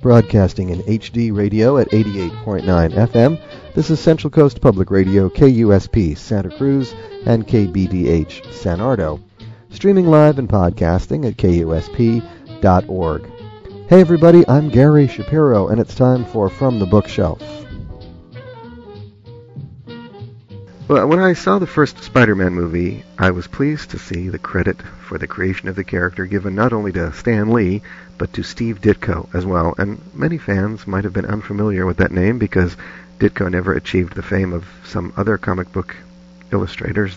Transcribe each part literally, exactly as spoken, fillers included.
Broadcasting in H D radio at eighty-eight point nine F M, this is Central Coast Public Radio, K U S P, Santa Cruz, and K B D H, San Ardo. Streaming live and podcasting at K U S P dot org. Hey everybody, I'm Gary Shapiro, and it's time for From the Bookshelf. Well, when I saw the first Spider-Man movie, I was pleased to see the credit for the creation of the character given not only to Stan Lee, but to Steve Ditko as well. And many fans might have been unfamiliar with that name because Ditko never achieved the fame of some other comic book illustrators.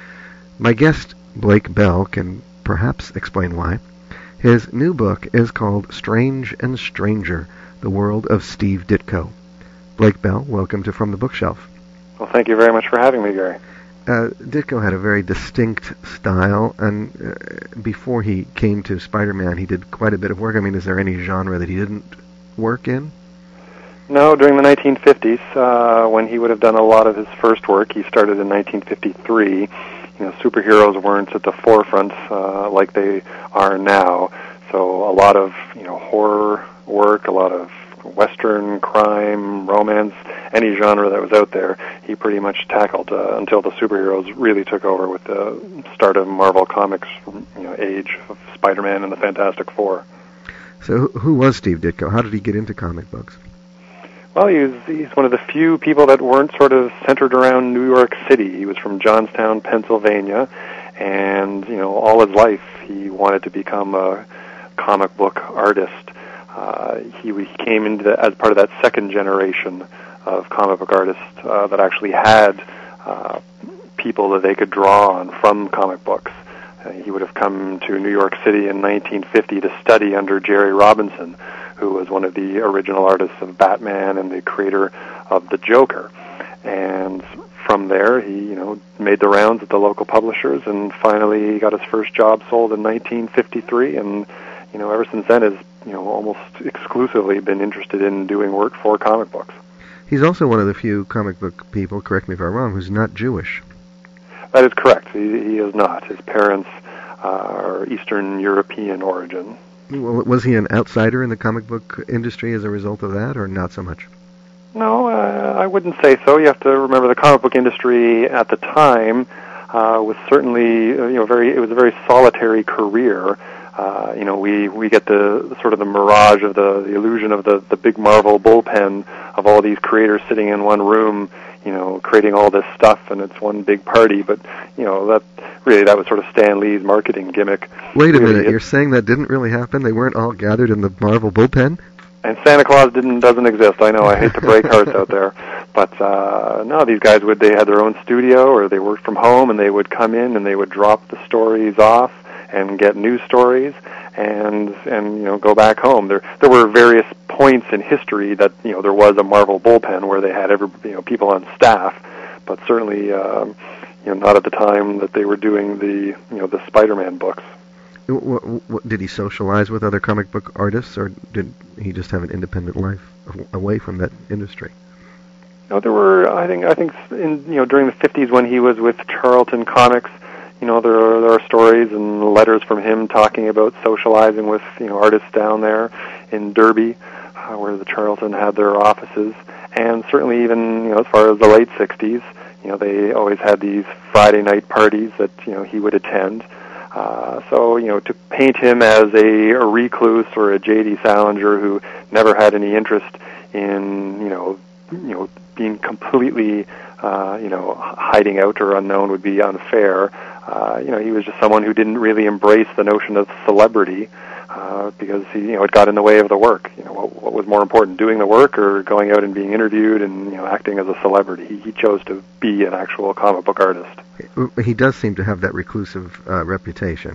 My guest, Blake Bell, can perhaps explain why. His new book is called Strange and Stranger, The World of Steve Ditko. Blake Bell, welcome to From the Bookshelf. Well, thank you very much for having me, Gary. Uh, Ditko had a very distinct style, and uh, before he came to Spider-Man, he did quite a bit of work. I mean, is there any genre that he didn't work in? No, during the nineteen fifties, uh, when he would have done a lot of his first work, he started in nineteen fifty-three. You know, superheroes weren't at the forefront uh, like they are now, so a lot of, you know, horror work, a lot of Western, crime, romance, any genre that was out there, he pretty much tackled uh, until the superheroes really took over with the start of Marvel Comics, you know, age of Spider-Man and the Fantastic Four. So who was Steve Ditko? How did he get into comic books? Well, he was, he's one of the few people that weren't sort of centered around New York City. He was from Johnstown, Pennsylvania, and, you know, all his life he wanted to become a comic book artist. Uh, he, he came into the, as part of that second generation of comic book artists uh, that actually had uh, people that they could draw on from comic books. Uh, he would have come to New York City in nineteen fifty to study under Jerry Robinson, who was one of the original artists of Batman and the creator of the Joker. And from there, he, you know, made the rounds at the local publishers, and finally got his first job sold in nineteen fifty-three, and you know, ever since then has, you know, almost exclusively been interested in doing work for comic books. He's also one of the few comic book people, correct me if I'm wrong, who's not Jewish. That is correct. He, he is not. His parents uh, are Eastern European origin. Well, was he an outsider in the comic book industry as a result of that, or not so much? No, uh, I wouldn't say so. You have to remember the comic book industry at the time uh, was certainly, uh, you know, very. It was a very solitary career. Uh, you know, we, we get the sort of the mirage of the, the illusion of the, the big Marvel bullpen of all these creators sitting in one room, you know, creating all this stuff, and it's one big party. But, you know, that really, that was sort of Stan Lee's marketing gimmick. Wait a really, minute, you're saying that didn't really happen? They weren't all gathered in the Marvel bullpen? And Santa Claus didn't doesn't exist. I know, I hate to break hearts out there. But, uh, no, these guys would, they had their own studio, or they worked from home, and they would come in and they would drop the stories off and get news stories, and and you know, go back home. There there were various points in history that, you know, there was a Marvel bullpen where they had every, you know, people on staff, but certainly um, you know, not at the time that they were doing the, you know, the Spider-Man books. What, what, did he socialize with other comic book artists, or did he just have an independent life away from that industry? No, there were. I think I think in, you know, during the fifties when he was with Charlton Comics. You know, there are, there are stories and letters from him talking about socializing with, you know, artists down there in Derby, uh, where the Charlton had their offices, and certainly even, you know, as far as the late sixties, you know, they always had these Friday night parties that, you know, he would attend. Uh, so, you know, to paint him as a, a recluse or a J D Salinger who never had any interest in, you know, you know, being completely, uh, you know, hiding out or unknown would be unfair. Uh, you know, he was just someone who didn't really embrace the notion of celebrity uh, because he, you know, it got in the way of the work. You know, what, what was more important, doing the work or going out and being interviewed and, you know, acting as a celebrity? He, he chose to be an actual comic book artist. He does seem to have that reclusive uh, reputation.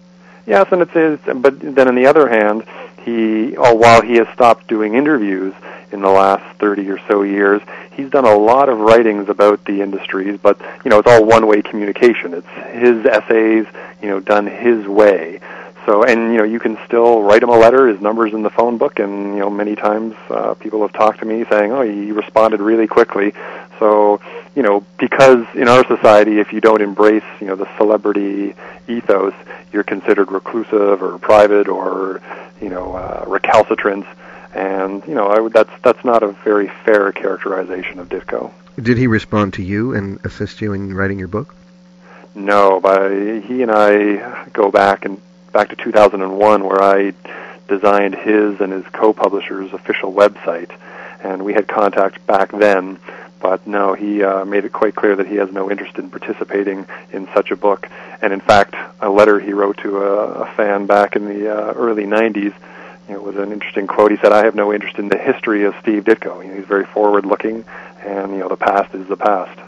Yes, and it's his. But then on the other hand, he, oh, while he has stopped doing interviews in the last thirty or so years, he's done a lot of writings about the industries, but, you know, it's all one-way communication. It's his essays, you know, done his way. So, and, you know, you can still write him a letter, his number's in the phone book, and, you know, many times uh, people have talked to me saying, oh, he responded really quickly. So, you know, because in our society, if you don't embrace, you know, the celebrity ethos, you're considered reclusive or private or, you know, uh, recalcitrant. And, you know, I would, that's that's not a very fair characterization of Ditko. Did he respond to you and assist you in writing your book? No, but he and I go back and back to two thousand one, where I designed his and his co-publisher's official website, and we had contact back then. But no, he uh, made it quite clear that he has no interest in participating in such a book. And in fact, a letter he wrote to a, a fan back in the uh, early nineties, you know, was an interesting quote. He said, "I have no interest in the history of Steve Ditko. You know, he's very forward-looking, and you know, the past is the past."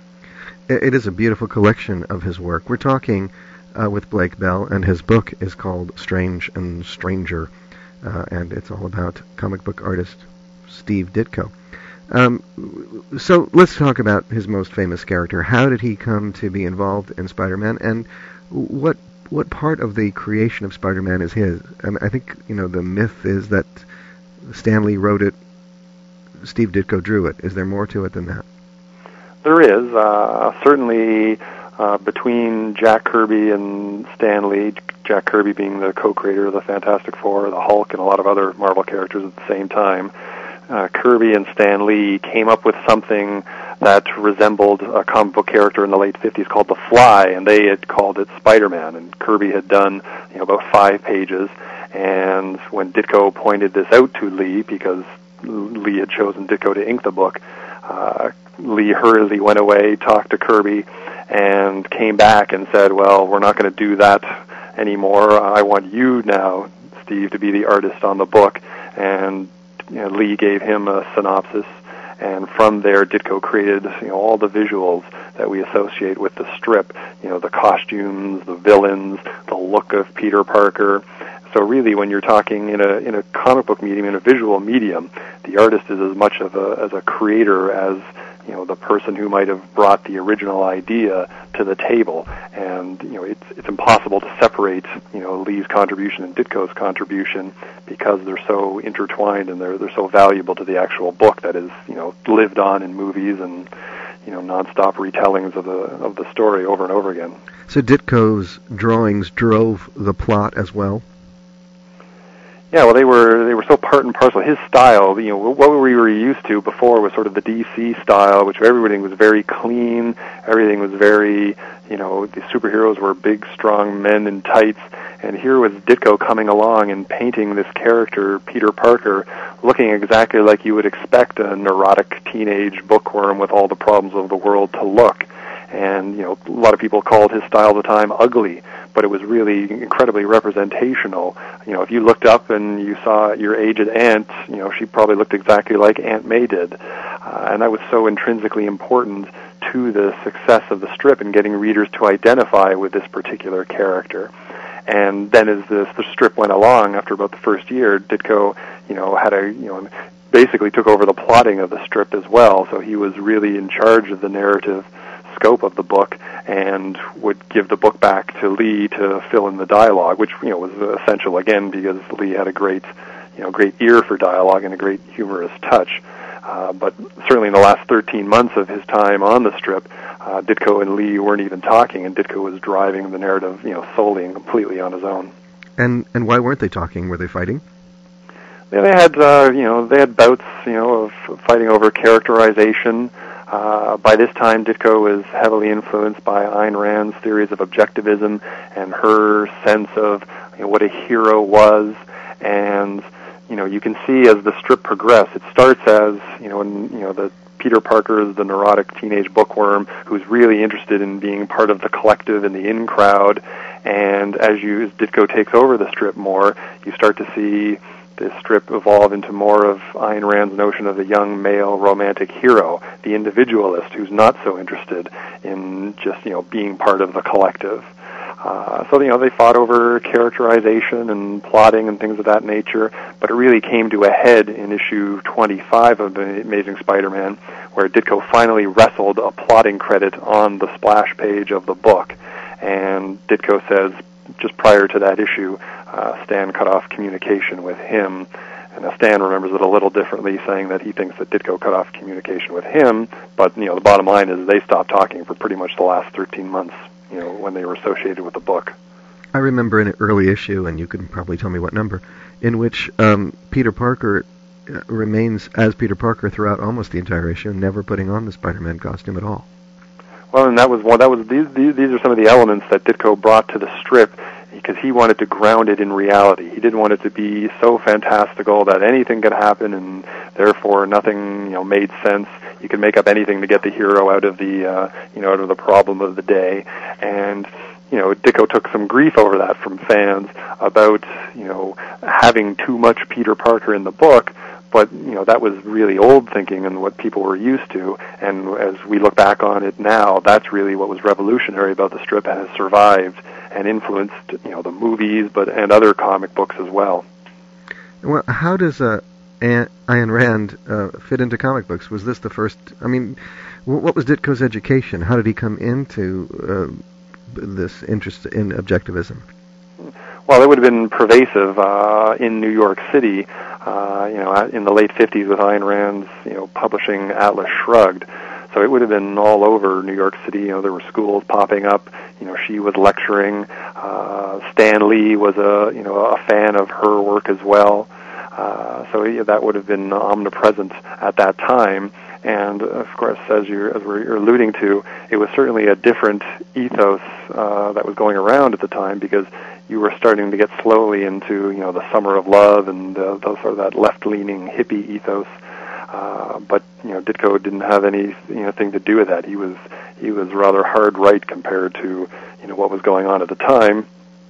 It is a beautiful collection of his work. We're talking uh, with Blake Bell, and his book is called Strange and Stranger, uh, and it's all about comic book artist Steve Ditko. Um, so let's talk about his most famous character. How did he come to be involved in Spider-Man, and what what part of the creation of Spider-Man is his? I, mean, I think, you know, the myth is that Stan Lee wrote it, Steve Ditko drew it. Is there more to it than that? There is. Uh, certainly uh, between Jack Kirby and Stan Lee, Jack Kirby being the co-creator of the Fantastic Four, the Hulk, and a lot of other Marvel characters at the same time, uh, Kirby and Stan Lee came up with something that resembled a comic book character in the late fifties called The Fly, and they had called it Spider-Man, and Kirby had done, you know, about five pages, and when Ditko pointed this out to Lee, because Lee had chosen Ditko to ink the book, uh, Lee hurriedly went away, talked to Kirby, and came back and said, "Well, we're not going to do that anymore. I want you now, Steve, to be the artist on the book." And you know, Lee gave him a synopsis, and from there, Ditko created, you know, all the visuals that we associate with the strip. You know, the costumes, the villains, the look of Peter Parker. So really, when you're talking in a in a comic book medium, in a visual medium, the artist is as much of a as a creator as, you know, the person who might have brought the original idea to the table. And you know, it's it's impossible to separate, you know, Lee's contribution and Ditko's contribution, because they're so intertwined and they're they're so valuable to the actual book that is, you know, lived on in movies and, you know, nonstop retellings of the of the story over and over again. So Ditko's drawings drove the plot as well? Yeah, well, they were they were so part and parcel. His style, you know, what we were used to before was sort of the D C style, which everything was very clean, everything was very, you know, the superheroes were big, strong men in tights, and here was Ditko coming along and painting this character, Peter Parker, looking exactly like you would expect a neurotic teenage bookworm with all the problems of the world to look. And, you know, a lot of people called his style at the time ugly, but it was really incredibly representational. You know, if you looked up and you saw your aged aunt, you know, she probably looked exactly like Aunt May did. Uh, and that was so intrinsically important to the success of the strip and getting readers to identify with this particular character. And then as this, the strip went along, after about the first year, Ditko, you know, had a, you know, basically took over the plotting of the strip as well. So he was really in charge of the narrative scope of the book, and would give the book back to Lee to fill in the dialogue, which, you know, was essential again because Lee had a great, you know, great ear for dialogue and a great humorous touch. Uh, but certainly in the last thirteen months of his time on the strip, uh, Ditko and Lee weren't even talking, and Ditko was driving the narrative, you know, solely and completely on his own. And and why weren't they talking? Were they fighting? Yeah, they had, uh, you know, they had bouts, you know, of fighting over characterization. Uh, by this time, Ditko was heavily influenced by Ayn Rand's theories of objectivism and her sense of, you know, what a hero was. And, you know, you can see as the strip progressed, it starts as, you know, in, you know, the Peter Parker is the neurotic teenage bookworm who's really interested in being part of the collective and the in crowd. And as you, as Ditko takes over the strip more, you start to see this strip evolve into more of Ayn Rand's notion of the young male romantic hero, the individualist who's not so interested in just, you know, being part of the collective. Uh, so, you know, they fought over characterization and plotting and things of that nature, but it really came to a head in issue twenty-five of The Amazing Spider-Man, where Ditko finally wrestled a plotting credit on the splash page of the book. And Ditko says, just prior to that issue, uh, Stan cut off communication with him. And uh, Stan remembers it a little differently, saying that he thinks that Ditko cut off communication with him, but, you know, the bottom line is they stopped talking for pretty much the last thirteen months, you know, when they were associated with the book. I remember an early issue, and you can probably tell me what number, in which um, Peter Parker uh, remains as Peter Parker throughout almost the entire issue, never putting on the Spider-Man costume at all. Well, and that was one. That was these. These, these are some of the elements that Ditko brought to the strip, because he wanted to ground it in reality. He didn't want it to be so fantastical that anything could happen, and therefore nothing, you know, made sense. You could make up anything to get the hero out of the, uh, you know, out of the problem of the day. And you know, Ditko took some grief over that from fans about, you know, having too much Peter Parker in the book. But, you know, that was really old thinking and what people were used to. And as we look back on it now, that's really what was revolutionary about the strip, and has survived and influenced, you know, the movies, but and other comic books as well. Well, how does uh, Ayn Rand uh, fit into comic books? Was this the first? I mean, what was Ditko's education? How did he come into uh, this interest in objectivism? Well, it would have been pervasive uh, in New York City, uh, you know, in the late fifties with Ayn Rand's, you know, publishing Atlas Shrugged. So it would have been all over New York City. You know, there were schools popping up. You know, she was lecturing. Uh, Stan Lee was a, you know, a fan of her work as well. Uh, so yeah, that would have been omnipresent at that time. And of course, as you're as we're alluding to, it was certainly a different ethos uh, that was going around at the time, because you were starting to get slowly into, you know, the summer of love and uh, those sort of that left-leaning hippie ethos. Uh, but you know, Ditko didn't have any, you know, thing to do with that. He was he was rather hard right compared to, you know, what was going on at the time.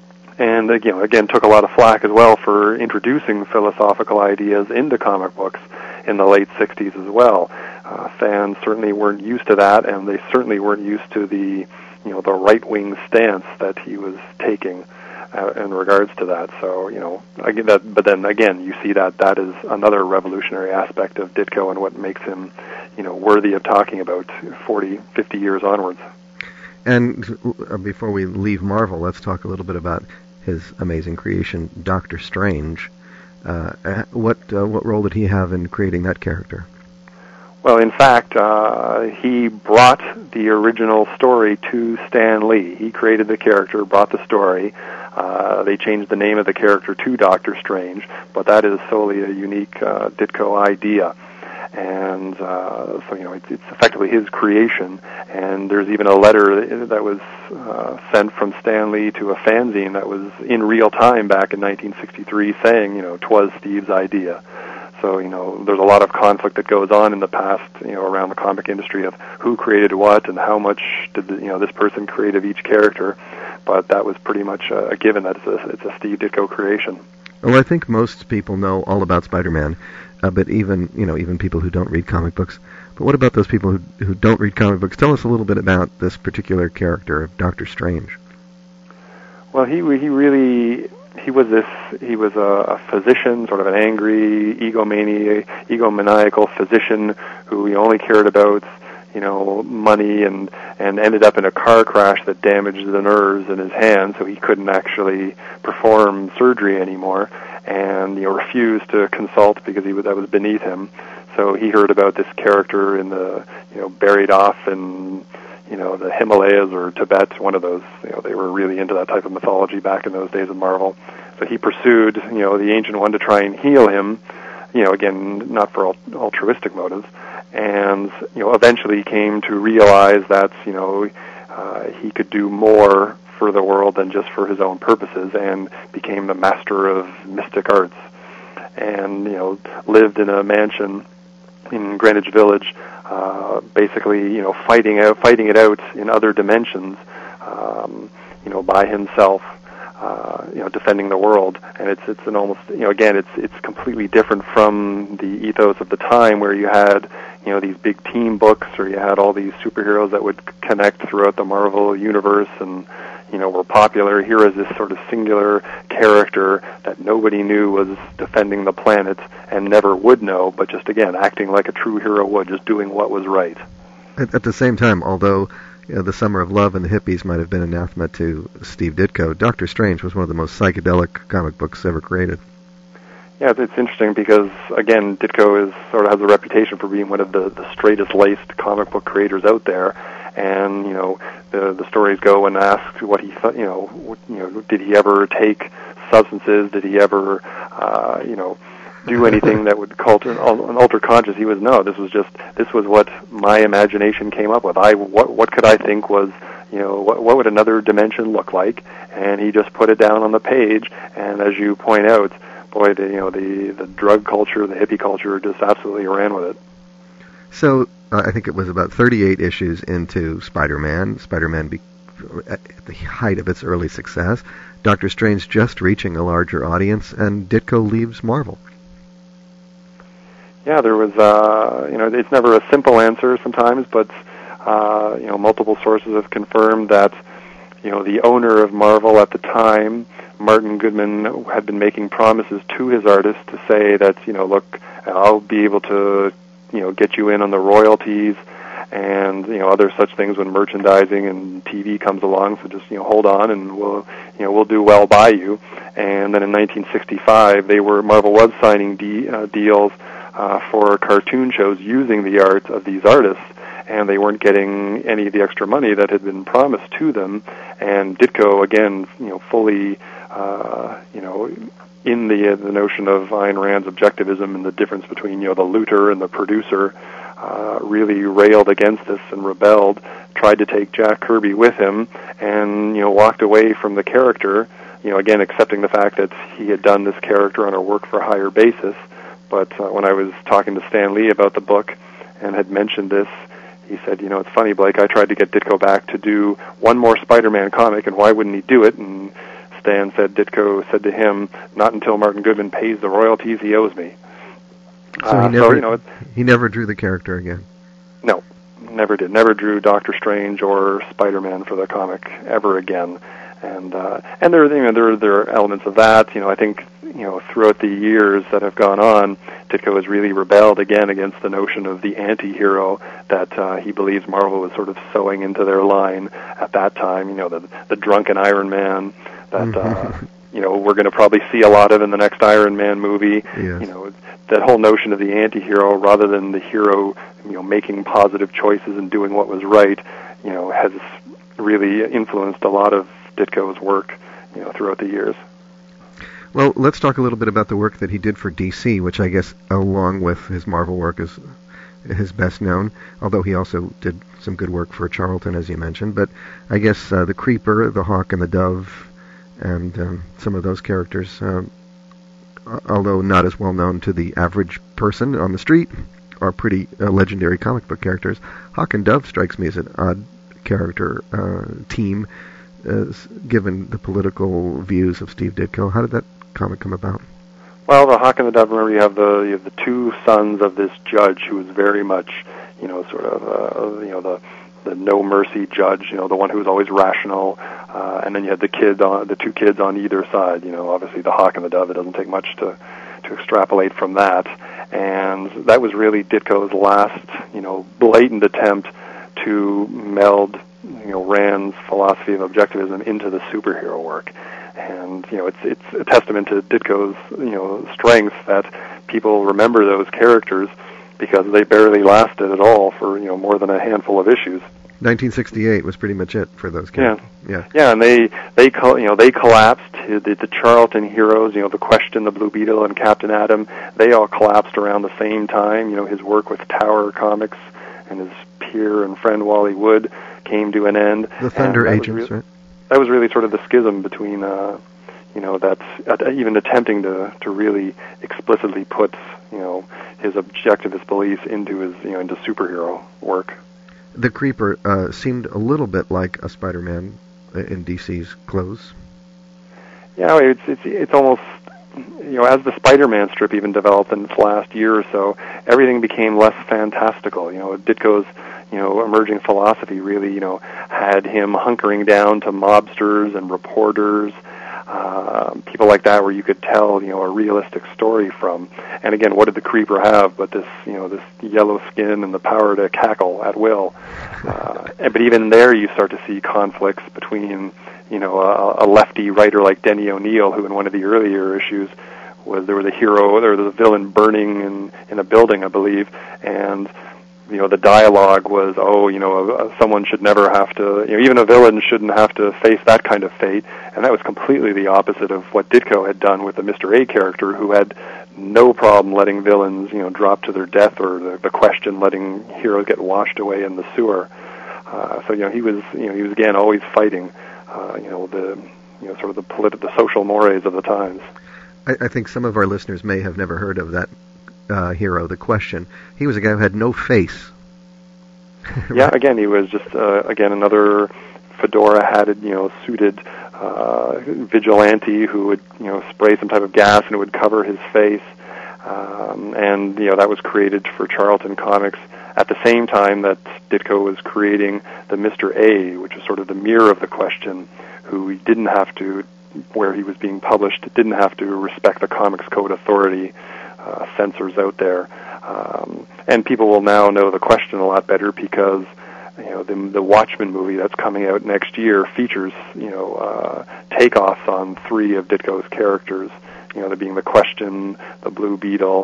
And again, again, took a lot of flack as well for introducing philosophical ideas into comic books in the late sixties as well. Uh, fans certainly weren't used to that, and they certainly weren't used to the, you know, the right-wing stance that he was taking uh, in regards to that. So, you know, again, that, but then again, you see that that is another revolutionary aspect of Ditko and what makes him, you know, worthy of talking about forty, fifty years onwards. And uh, before we leave Marvel, let's talk a little bit about his amazing creation, Doctor Strange. Uh, what uh, what role did he have in creating that character? Well, in fact, uh, he brought the original story to Stan Lee. He created the character, brought the story. Uh, they changed the name of the character to Doctor Strange, but that is solely a unique uh, Ditko idea. And uh, so, you know, it's, it's effectively his creation. And there's even a letter that was uh, sent from Stan Lee to a fanzine that was in real time back in nineteen sixty-three saying, you know, 'twas Steve's idea. So, you know, there's a lot of conflict that goes on in the past, you know, around the comic industry of who created what and how much did, the, you know, this person create of each character. But that was pretty much a, a given that it's a, it's a Steve Ditko creation. Well, I think most people know all about Spider-Man, uh, but even, you know, even people who don't read comic books. But what about those people who, who don't read comic books? Tell us a little bit about this particular character of Doctor Strange. Well, he he really... He was this. He was a, a physician, sort of an angry, egomaniac, egomaniacal physician who he only cared about, you know, money, and and ended up in a car crash that damaged the nerves in his hand, so he couldn't actually perform surgery anymore, and you know, refused to consult because he was, that was beneath him. So he heard about this character in the, you know, buried off in, you know, the Himalayas or Tibet, one of those. You know, they were really into that type of mythology back in those days of Marvel. So he pursued, you know, the Ancient One to try and heal him, you know, again, not for altruistic motives. And, you know, eventually came to realize that, you know, uh, he could do more for the world than just for his own purposes, and became the master of mystic arts. And, you know, lived in a mansion in Greenwich Village, uh, basically, you know, fighting out, fighting it out in other dimensions, um, you know, by himself, uh, you know, defending the world. And it's it's an almost, you know, again, it's it's completely different from the ethos of the time, where you had, you know, these big team books, or you had all these superheroes that would connect throughout the Marvel universe and, you know, were popular. Here is this sort of singular character that nobody knew was defending the planet and never would know, but just, again, acting like a true hero would, just doing what was right. At, at the same time, although, you know, the Summer of Love and the hippies might have been anathema to Steve Ditko, Doctor Strange was one of the most psychedelic comic books ever created. Yeah, it's interesting because, again, Ditko is sort of has a reputation for being one of the, the straightest-laced comic book creators out there, and you know the the stories go and ask what he thought, you know, what, you know, did he ever take substances? Did he ever, uh, you know, do anything that would alter, alter conscious? He was no. This was just this was what my imagination came up with. I what what could I think was, you know, what what would another dimension look like? And he just put it down on the page. And as you point out, boy, the, you know, the the drug culture, the hippie culture, just absolutely ran with it. So uh, I think it was about thirty-eight issues into Spider-Man. Spider-Man be- at the height of its early success. Doctor Strange just reaching a larger audience, and Ditko leaves Marvel. Yeah, there was, uh, you know, it's never a simple answer sometimes, but, uh, you know, multiple sources have confirmed that, you know, the owner of Marvel at the time, Martin Goodman, had been making promises to his artists to say that, you know, look, I'll be able to, you know, get you in on the royalties and, you know, other such things when merchandising and T V comes along, so just, you know, hold on and we'll, you know, we'll do well by you. And then in nineteen sixty-five, they were, Marvel was signing de- uh, deals Uh, for cartoon shows using the art of these artists, and they weren't getting any of the extra money that had been promised to them. And Ditko, again, you know, fully, uh, you know, in the uh, the notion of Ayn Rand's objectivism and the difference between, you know, the looter and the producer, uh, really railed against this and rebelled. Tried to take Jack Kirby with him, and you know, walked away from the character. You know, again, accepting the fact that he had done this character on a work-for-hire basis. But uh, when I was talking to Stan Lee about the book and had mentioned this, he said, you know, it's funny, Blake, I tried to get Ditko back to do one more Spider-Man comic, and why wouldn't he do it? And Stan said, Ditko said to him, not until Martin Goodman pays the royalties he owes me. So he uh, never, so, you know, he never drew the character again? No, never did. Never drew Doctor Strange or Spider-Man for the comic ever again. And uh, and there, you know, there there are elements of that. You know, I think, you know, throughout the years that have gone on, Ditko has really rebelled again against the notion of the anti-hero that uh, he believes Marvel was sort of sewing into their line at that time. You know, the the drunken Iron Man that uh, you know, we're going to probably see a lot of in the next Iron Man movie. Yes. You know, that whole notion of the anti-hero rather than the hero, you know, making positive choices and doing what was right, you know, has really influenced a lot of Ditko's work, you know, throughout the years. Well, let's talk a little bit about the work that he did for D C, which I guess, along with his Marvel work, is his best known, although he also did some good work for Charlton, as you mentioned. But I guess uh, the Creeper, the Hawk, and the Dove, and um, some of those characters, um, although not as well known to the average person on the street, are pretty uh, legendary comic book characters. Hawk and Dove strikes me as an odd character uh, team, uh, given the political views of Steve Ditko. How did that comic come about? Well, the Hawk and the Dove, remember, you have the you have the two sons of this judge who was very much, you know, sort of, uh, you know, the the no mercy judge, you know, the one who was always rational, uh, and then you had the kid on the two kids on either side. You know, obviously the Hawk and the Dove. It doesn't take much to to extrapolate from that, and that was really Ditko's last, you know, blatant attempt to meld, you know, Rand's philosophy of objectivism into the superhero work. And, you know, it's it's a testament to Ditko's, you know, strength that people remember those characters because they barely lasted at all for, you know, more than a handful of issues. nineteen sixty-eight was pretty much it for those characters. Yeah, yeah, yeah, and they they col- you know they collapsed. The, the Charlton heroes, you know, the Question, the Blue Beetle, and Captain Atom. They all collapsed around the same time. You know, his work with Tower Comics and his peer and friend Wally Wood came to an end. The Thunder and Agents, re- right? That was really sort of the schism between, uh, you know, that's uh, even attempting to to really explicitly put, you know, his objectivist beliefs into his, you know, into superhero work. The Creeper uh, seemed a little bit like a Spider-Man in D C's clothes. Yeah, it's it's it's almost, you know, as the Spider-Man strip even developed in its last year or so, everything became less fantastical. You know, Ditko's, you know, emerging philosophy really, you know, had him hunkering down to mobsters and reporters, uh, people like that, where you could tell, you know, a realistic story from. And again, what did the Creeper have but this, you know, this yellow skin and the power to cackle at will? Uh, but even there, you start to see conflicts between, you know, a, a lefty writer like Denny O'Neil, who in one of the earlier issues was there was a hero or the villain burning in in a building, I believe, and you know, the dialogue was, oh, you know, uh, someone should never have to, you know, even a villain shouldn't have to face that kind of fate. And that was completely the opposite of what Ditko had done with the Mister A character, who had no problem letting villains, you know, drop to their death, or the, the Question letting heroes get washed away in the sewer. Uh, so, you know, he was, you know, he was again always fighting, uh, you know, the, you know, sort of the polit- the social mores of the times. I, I think some of our listeners may have never heard of that uh, hero, the Question. He was a guy who had no face. Yeah, again, he was just uh, again another fedora-hatted, you know, suited uh, vigilante who would, you know, spray some type of gas and it would cover his face. Um, and you know, that was created for Charlton Comics at the same time that Ditko was creating the Mister A, which was sort of the mirror of the Question, who he didn't have to, where he was being published, didn't have to respect the Comics Code Authority uh, censors out there. Um, and people will now know the Question a lot better because, you know, the, the Watchmen movie that's coming out next year features, you know, uh, takeoffs on three of Ditko's characters. You know, there being the Question, the Blue Beetle,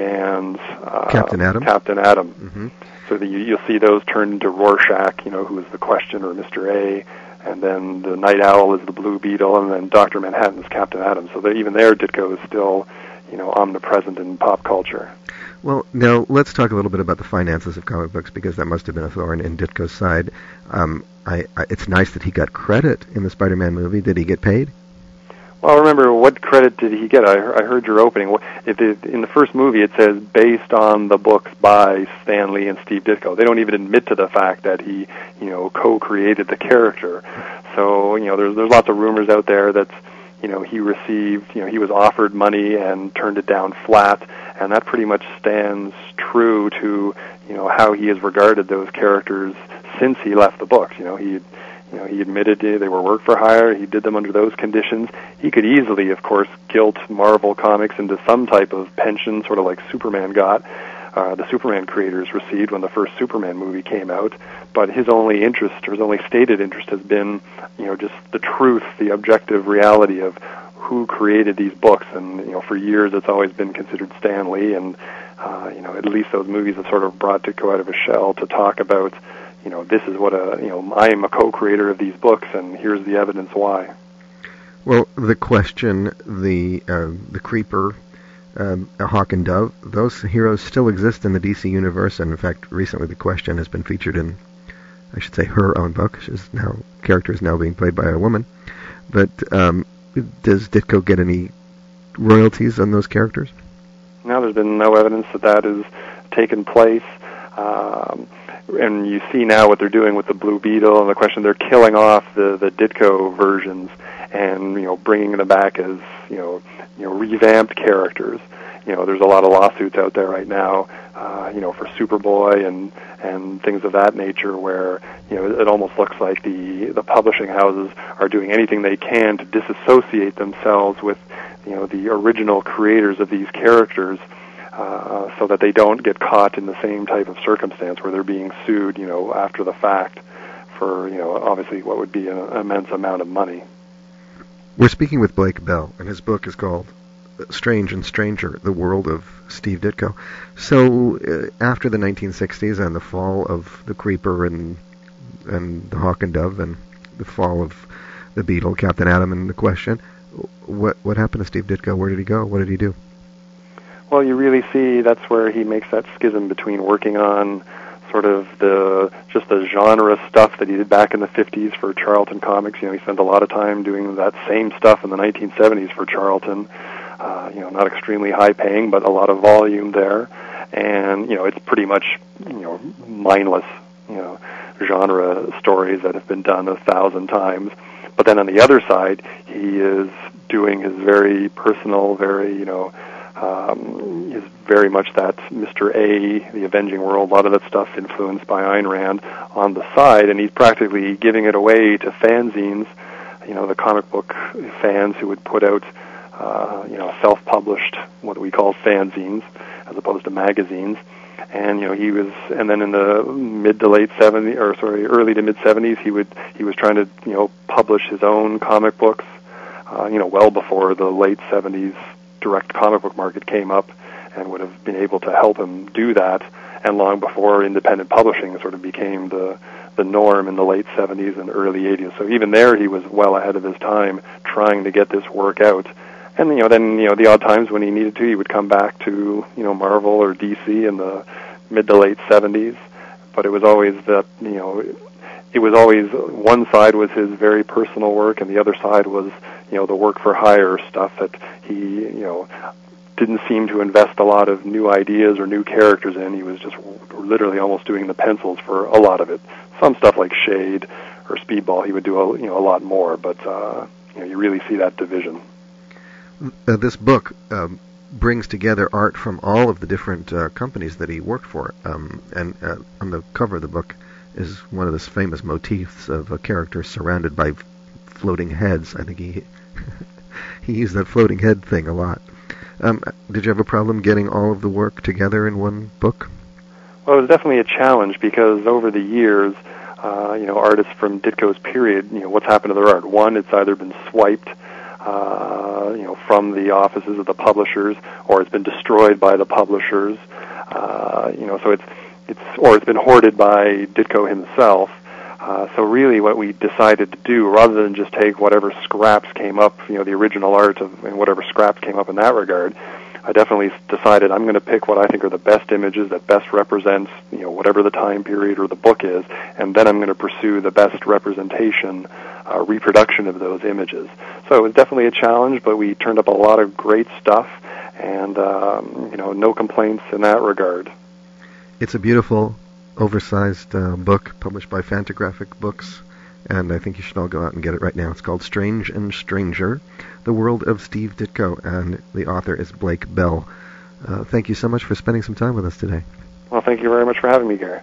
and uh, Captain Atom. Captain Atom. Mm-hmm. So the, you, you'll see those turned into Rorschach, you know, who is the Question or Mister A, and then the Night Owl is the Blue Beetle, and then Doctor Manhattan's Captain Atom. So even there, Ditko is still, you know, omnipresent in pop culture. Well, now let's talk a little bit about the finances of comic books, because that must have been a thorn in Ditko's side. Um, I, I, it's nice that he got credit in the Spider-Man movie. Did he get paid? Well, remember, what credit did he get? I, I heard your opening. If it, in the first movie, it says based on the books by Stan Lee and Steve Ditko. They don't even admit to the fact that he, you know, co-created the character. So, you know, there's there's lots of rumors out there that, you know, he received, you know, he was offered money and turned it down flat, and that pretty much stands true to, you know, how he has regarded those characters since he left the books. You know, he. You know, he admitted they were work for hire. He did them under those conditions. He could easily, of course, guilt Marvel Comics into some type of pension, sort of like Superman got, uh, the Superman creators received when the first Superman movie came out. But his only interest, or his only stated interest, has been, you know, just the truth, the objective reality of who created these books. And, you know, for years it's always been considered Stan Lee, and, uh, you know, at least those movies have sort of brought Ditko out of his shell to talk about, you know, this is what a, you know, I am a co-creator of these books, and here's the evidence why. Well, the Question, the uh, the Creeper, um, Hawk and Dove, those heroes still exist in the D C universe, and in fact, recently the Question has been featured in, I should say, her own book. She's now character is now being played by a woman. But um, does Ditko get any royalties on those characters? No, there's been no evidence that that has taken place. Um, and you see now what they're doing with the Blue Beetle and the Question. They're killing off the, the Ditko versions and, you know, bringing them back as, you know, you know, revamped characters. You know, there's a lot of lawsuits out there right now, uh, you know, for Superboy and and things of that nature, where, you know, it almost looks like the the publishing houses are doing anything they can to disassociate themselves with, you know, the original creators of these characters. Uh, so that they don't get caught in the same type of circumstance where they're being sued, you know, after the fact for, you know, obviously what would be an immense amount of money. We're speaking with Blake Bell, and his book is called Strange and Stranger, The World of Steve Ditko. So uh, after the nineteen sixties and the fall of the Creeper and and the Hawk and Dove and the fall of the Beetle, Captain Atom, and the Question, what what happened to Steve Ditko? Where did he go? What did he do? Well, you really see that's where he makes that schism between working on sort of the just the genre stuff that he did back in the fifties for Charlton Comics. You know, he spent a lot of time doing that same stuff in the nineteen seventies for Charlton. Uh, you know, not extremely high paying, but a lot of volume there. And, you know, it's pretty much, you know, mindless, you know, genre stories that have been done a thousand times. But then on the other side, he is doing his very personal, very, you know, Um, is very much that Mister A, the Avenging World, a lot of that stuff influenced by Ayn Rand on the side, and he's practically giving it away to fanzines, you know, the comic book fans who would put out, uh, you know, self-published, what we call fanzines, as opposed to magazines. And, you know, he was, and then in the mid to late seventies, or sorry, early to mid seventies, he would, he was trying to, you know, publish his own comic books, uh, you know, well before the late seventies direct comic book market came up, and would have been able to help him do that. and long before independent publishing sort of became the the norm in the late seventies and early eighties. So even there, he was well ahead of his time trying to get this work out. And, you know, then, you know, the odd times when he needed to, he would come back to, you know, Marvel or D C in the mid to late seventies. But it was always that, you know, it was always one side was his very personal work and the other side was, you know, the work for hire stuff that he, you know, didn't seem to invest a lot of new ideas or new characters in. He was just literally almost doing the pencils for a lot of it. Some stuff like Shade or Speedball, he would do a, you know, a lot more, but uh, you know, you really see that division. Uh, this book um, brings together art from all of the different uh, companies that he worked for, um, and uh, on the cover of the book is one of the famous motifs of a character surrounded by f- floating heads. I think he he used that floating head thing a lot. Um, did you have a problem getting all of the work together in one book? Well, it was definitely a challenge because over the years, uh, you know, artists from Ditko's period, you know, what's happened to their art? One, it's either been swiped, uh, you know, from the offices of the publishers, or it's been destroyed by the publishers. Uh, you know, so it's it's or it's been hoarded by Ditko himself. Uh, so really what we decided to do, rather than just take whatever scraps came up, you know, the original art of, and whatever scraps came up in that regard, I definitely decided I'm going to pick what I think are the best images that best represents, you know, whatever the time period or the book is, and then I'm going to pursue the best representation, uh, reproduction of those images. So it was definitely a challenge, but we turned up a lot of great stuff, and, um, you know, no complaints in that regard. It's a beautiful, oversized uh, book published by Fantagraphic Books, and I think you should all go out and get it right now. It's called Strange and Stranger, The World of Steve Ditko, and the author is Blake Bell. Uh, thank you so much for spending some time with us today. Well, thank you very much for having me, Gary.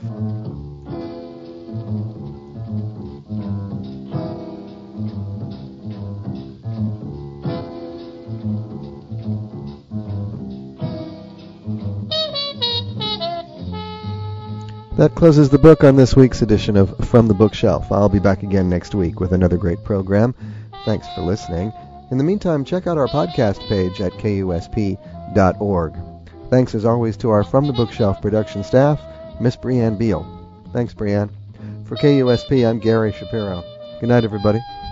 That closes the book on this week's edition of From the Bookshelf. I'll be back again next week with another great program. Thanks for listening. In the meantime, check out our podcast page at K U S P dot org. Thanks as always to our From the Bookshelf production staff, Miss Brianne Beal. Thanks, Brianne. For K U S P, I'm Gary Shapiro. Good night, everybody.